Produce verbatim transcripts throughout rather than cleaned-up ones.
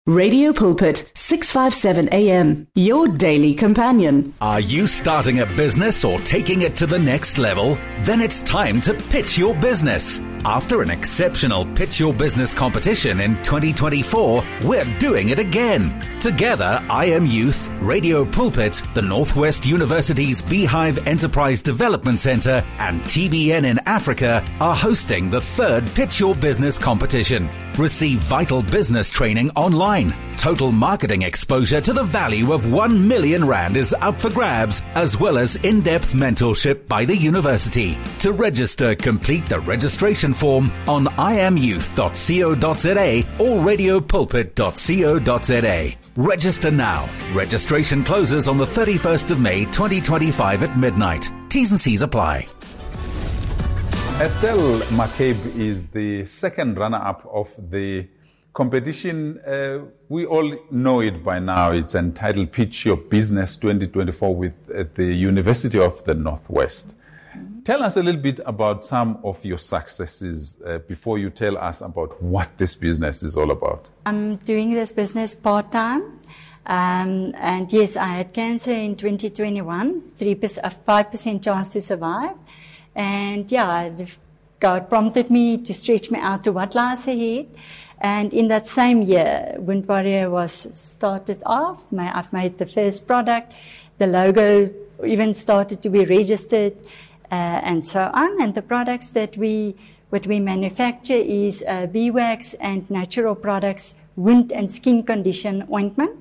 Radio Pulpit, six fifty-seven A M, your daily companion. Are you starting a business or taking it to the next level? Then it's time to pitch your business. After an exceptional Pitch Your Business competition in twenty twenty-four, we're doing it again. Together, I Am Youth, Radio Pulpit, the Northwest University's Beehive Enterprise Development Centre, and T B N in Africa are hosting the third Pitch Your Business competition. Receive vital business training online. Total marketing exposure to the value of one million rand is up for grabs, as well as in-depth mentorship by the university. To register, complete the registration form on i am youth dot co dot za or radio pulpit dot co dot za. Register now. Registration closes on the thirty-first of May twenty twenty-five at midnight. T's and C's apply. Estelle McCabe is the second runner-up of the competition. Uh, we all know it by now. It's entitled Pitch Your Business twenty twenty-four with uh, the University of the Northwest. Tell us a little bit about some of your successes uh, before you tell us about what this business is all about. I'm doing this business part-time. Um, and yes, I had cancer in twenty twenty-one, three percent, a five percent chance to survive. And yeah, God prompted me to stretch me out to what lies ahead. And in that same year, Wind Warrior was started off. My, I've made the first product. The logo even started to be registered, uh, and so on. And the products that we, what we manufacture is uh, bee wax and natural products, wound and skin condition ointment,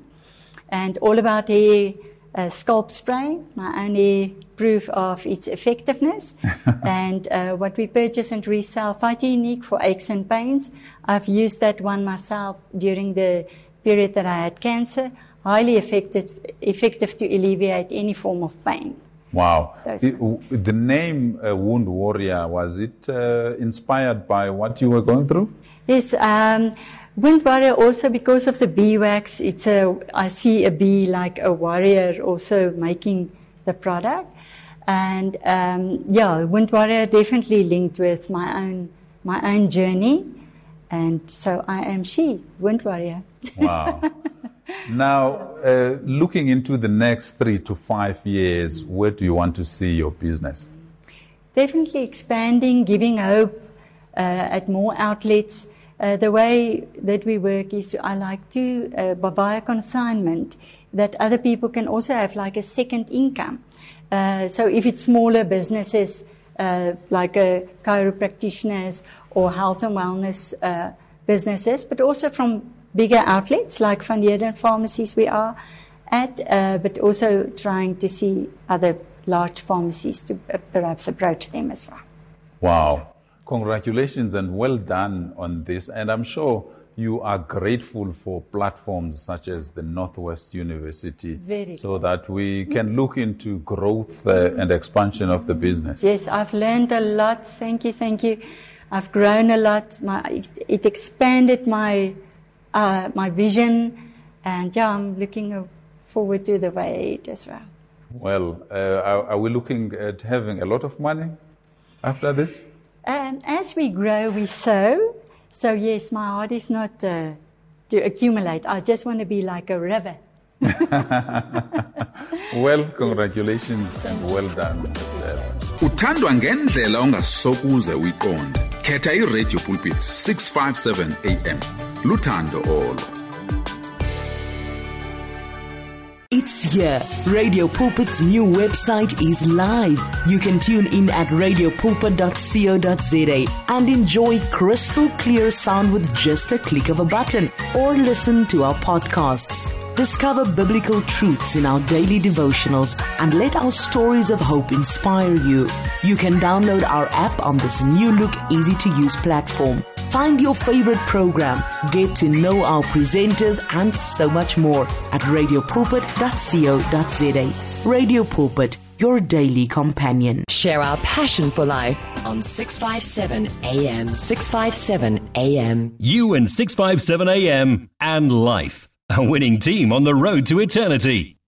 and all about hair uh, scalp spray, my only proof of its effectiveness. And uh, what we purchase and resell, Phyto-Unique for aches and pains. I've used that one myself during the period that I had cancer. Highly effective, effective to alleviate any form of pain. Wow. It, the name uh, Wound Warrior, was it uh, inspired by what you were going through? Yes. Um, Wind Warrior also because of the bee wax. It's a, I see a bee like a warrior also making the product. And um, yeah, Wind Warrior definitely linked with my own, my own journey. And so I am she, Wind Warrior. Wow. Now, uh, looking into the next three to five years, where do you want to see your business? Definitely expanding, giving hope uh, at more outlets. Uh, the way that we work is to, I like to, uh, via consignment, that other people can also have like a second income. Uh, so if it's smaller businesses, uh, like uh, chiropractitioners or health and wellness uh, businesses, but also from bigger outlets like Van Heerden pharmacies we are at, uh, but also trying to see other large pharmacies to uh, perhaps approach them as well. Wow. Congratulations and well done on this. And I'm sure you are grateful for platforms such as the Northwest University. Very so that we can look into growth uh, and expansion of the business. Yes, I've learned a lot. Thank you, thank you. I've grown a lot. My, it, it expanded my uh, my vision, and yeah, I'm looking forward to the way ahead as well. Well, uh, are, are we looking at having a lot of money after this? And as we grow, we sow. So yes, my heart is not uh, to accumulate. I just want to be like a river. Well, congratulations and well done. Uthandwa ngendlela ongasokuze uyiqonde. Khetha iRadio Pulpit six fifty-seven A M. Luthando Olo. It's here. Radio Pulpit's new website is live. You can tune in at radio pulpit dot co dot za and enjoy crystal clear sound with just a click of a button, or listen to our podcasts. Discover biblical truths in our daily devotionals and let our stories of hope inspire you. You can download our app on this new look, easy to use platform. Find your favorite program, get to know our presenters, and so much more at radio pulpit dot co dot za. Radio Pulpit, your daily companion. Share our passion for life on six fifty-seven A M. six fifty-seven A M. You and six fifty-seven A M and life. A winning team on the road to eternity.